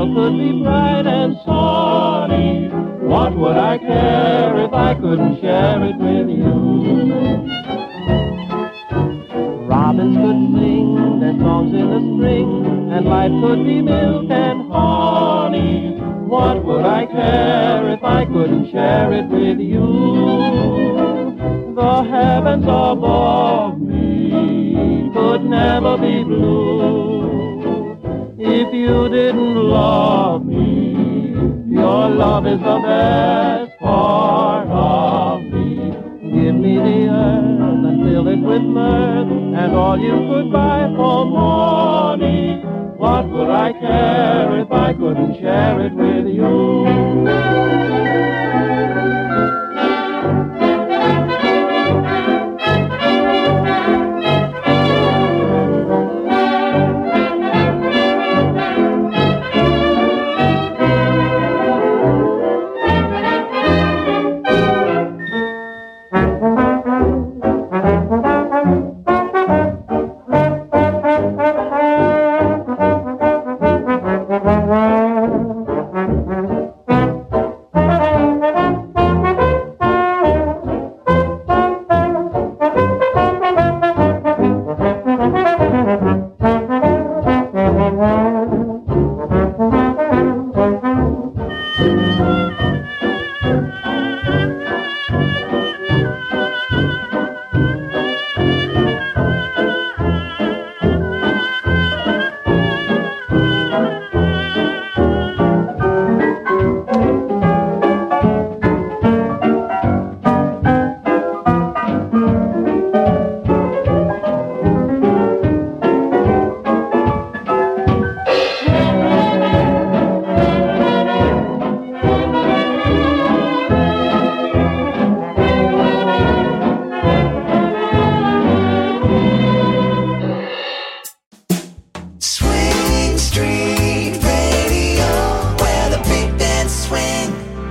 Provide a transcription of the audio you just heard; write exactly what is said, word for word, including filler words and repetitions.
world could be bright and sunny, what would I care if I couldn't share it with you? Robins could sing their songs in the spring, and life could be milk and honey. What would I care if I couldn't share it with you? The heavens above me could never be blue if you didn't love me. Your love is the best part of me. Give me the earth and fill it with mirth, and all you could buy for money. What would I care if I couldn't share it with you? Thank you.